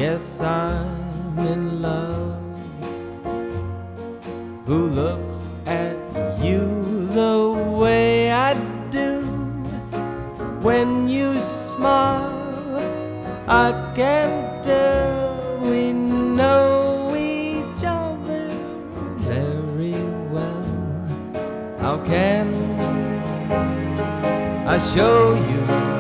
guess I'm in love. Who looks at you the way I do? When you smile, I can tell we know each other very well. How can I show you